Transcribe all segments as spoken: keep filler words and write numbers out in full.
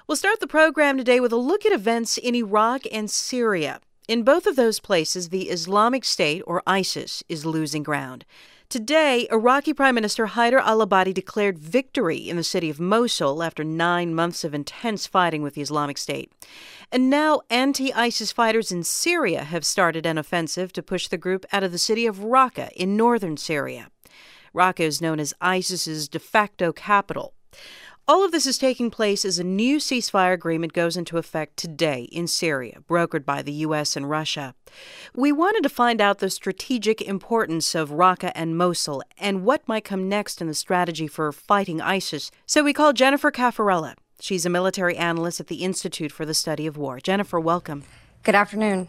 We'll start the program today with a look at events in Iraq and Syria. In both of those places, the Islamic State, or ISIS, is losing ground. Today, Iraqi Prime Minister Haider al-Abadi declared victory in the city of Mosul after nine months of intense fighting with the Islamic State. And now anti-ISIS fighters in Syria have started an offensive to push the group out of the city of Raqqa in northern Syria. Raqqa is known as ISIS's de facto capital. All of this is taking place as a new ceasefire agreement goes into effect today in Syria, brokered by the U S and Russia. We wanted to find out the strategic importance of Raqqa and Mosul and what might come next in the strategy for fighting ISIS. So we called Jennifer Caffarella. She's a military analyst at the Institute for the Study of War. Jennifer, welcome. Good afternoon.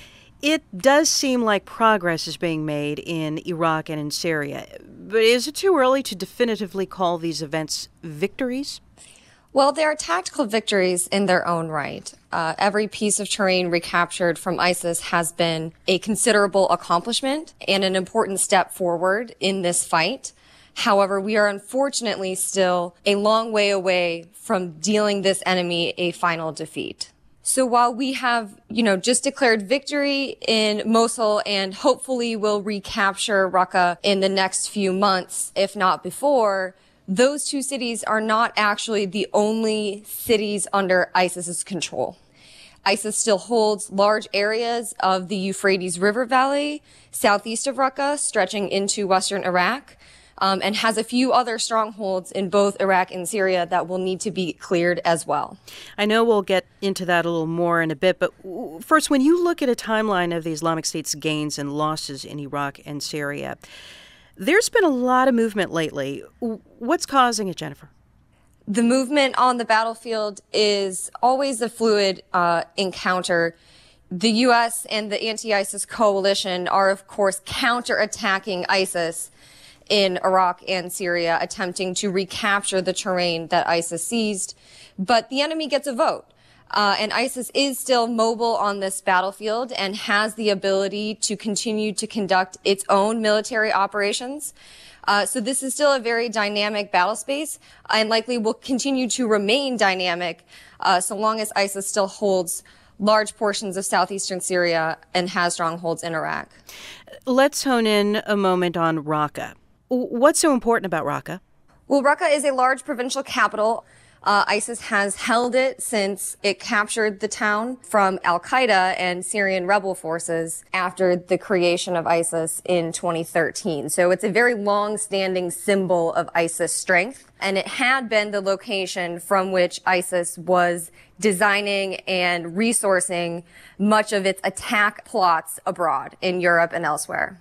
It does seem like progress is being made in Iraq and in Syria, but is it too early to definitively call these events victories? Well, they are tactical victories in their own right. Uh, every piece of terrain recaptured from ISIS has been a considerable accomplishment and an important step forward in this fight. However, we are unfortunately still a long way away from dealing this enemy a final defeat. So while we have, you know, just declared victory in Mosul and hopefully will recapture Raqqa in the next few months, if not before, those two cities are not actually the only cities under ISIS's control. ISIS still holds large areas of the Euphrates River Valley, southeast of Raqqa, stretching into western Iraq. Um, and has a few other strongholds in both Iraq and Syria that will need to be cleared as well. I know we'll get into that a little more in a bit, but first, when you look at a timeline of the Islamic State's gains and losses in Iraq and Syria, there's been a lot of movement lately. What's causing it, Jennifer? The movement on the battlefield is always a fluid uh, encounter. The U S and the anti-ISIS coalition are, of course, counterattacking ISIS in Iraq and Syria, attempting to recapture the terrain that ISIS seized. But the enemy gets a vote. Uh, and ISIS is still mobile on this battlefield and has the ability to continue to conduct its own military operations. Uh, so this is still a very dynamic battle space and likely will continue to remain dynamic uh, so long as ISIS still holds large portions of southeastern Syria and has strongholds in Iraq. Let's hone in a moment on Raqqa. What's so important about Raqqa? Well, Raqqa is a large provincial capital. Uh, ISIS has held it since it captured the town from al-Qaeda and Syrian rebel forces after the creation of ISIS in twenty thirteen. So it's a very long-standing symbol of ISIS strength, and it had been the location from which ISIS was designing and resourcing much of its attack plots abroad in Europe and elsewhere.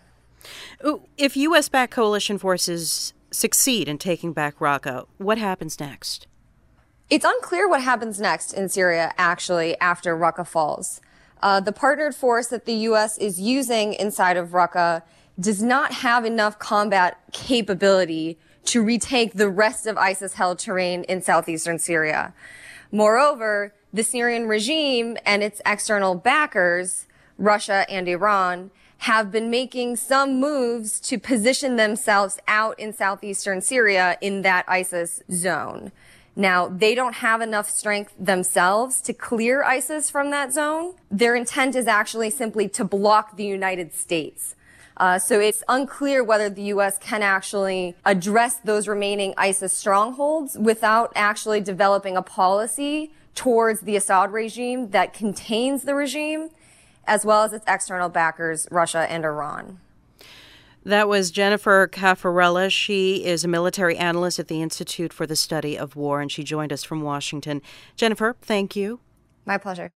If U S-backed coalition forces succeed in taking back Raqqa, what happens next? It's unclear what happens next in Syria, actually, after Raqqa falls. Uh, the partnered force that the U S is using inside of Raqqa does not have enough combat capability to retake the rest of ISIS-held terrain in southeastern Syria. Moreover, the Syrian regime and its external backers, Russia and Iran, have been making some moves to position themselves out in southeastern Syria in that ISIS zone. Now, they don't have enough strength themselves to clear ISIS from that zone. Their intent is actually simply to block the United States. Uh, so it's unclear whether the U S can actually address those remaining ISIS strongholds without actually developing a policy towards the Assad regime that contains the regime, as well as its external backers, Russia and Iran. That was Jennifer Caffarella. She is a military analyst at the Institute for the Study of War, and she joined us from Washington. Jennifer, thank you. My pleasure.